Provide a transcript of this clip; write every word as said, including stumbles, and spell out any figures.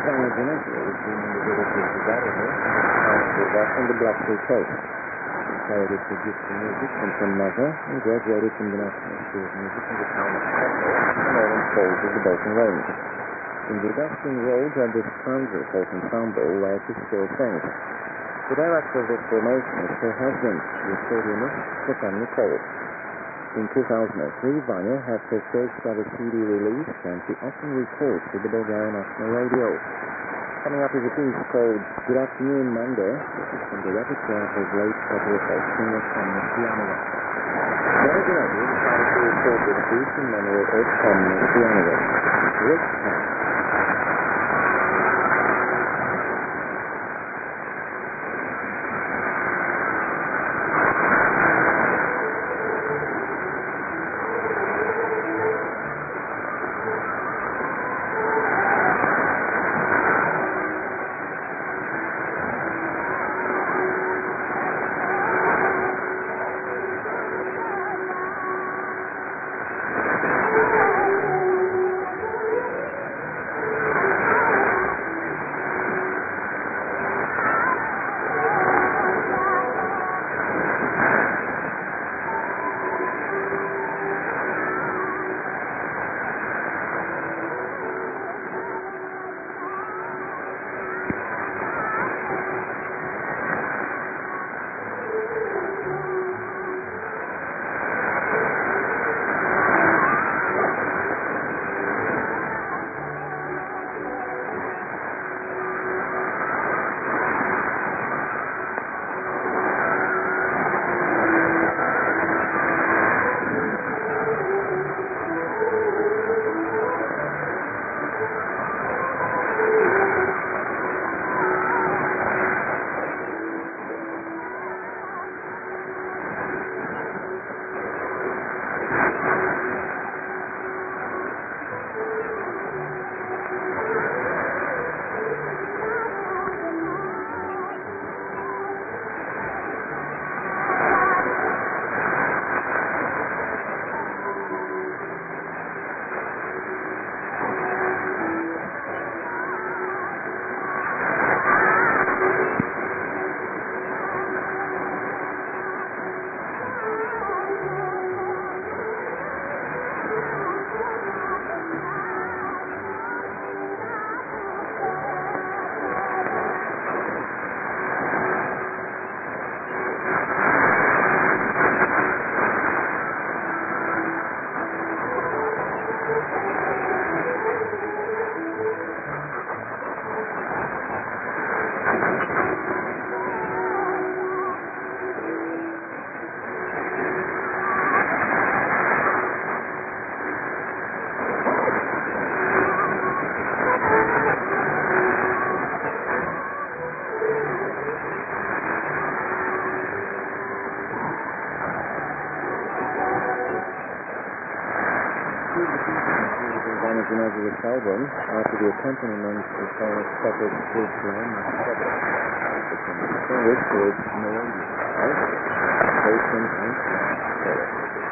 Planogenital is the individual desirable from the Blackpool coast. Played it produced the music from some mother and graduated from the National School of Music in the town of Chapel, the northern falls of the Bolton Range. In the Dustin Road are this transversal ensemble where she still sings. The director of this formation is her husband, the accordionist Stefan Nicole. In two thousand three, Vanya had her first ever C D released, and she often records to the Bulgarian National Radio. Coming up is a piece called Good Afternoon, Monday, which is from the repertoire of his late popular folk singer from the Piano. Very good idea, decided to record this piece in memory of from the Piano. Rick Hess. Of this album, after the accompaniment is called a separate split line of separate. It's in the which is melodious, right? Patient and